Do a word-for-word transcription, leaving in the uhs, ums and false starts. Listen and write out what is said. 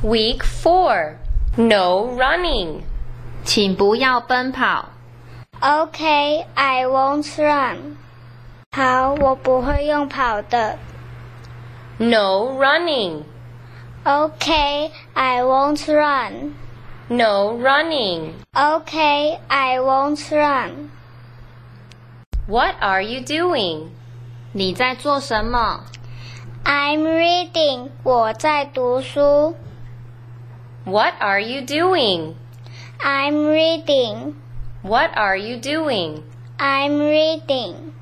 Week four. No running. 请不要奔跑。 Okay, I won't run. 好，我不会用跑的。 No running. Okay, I won't run. No running. Okay, I won't run. What are you doing? 你在做什么？ I'm reading. 我在读书。 What are you doing? I'm reading. What are you doing? I'm reading.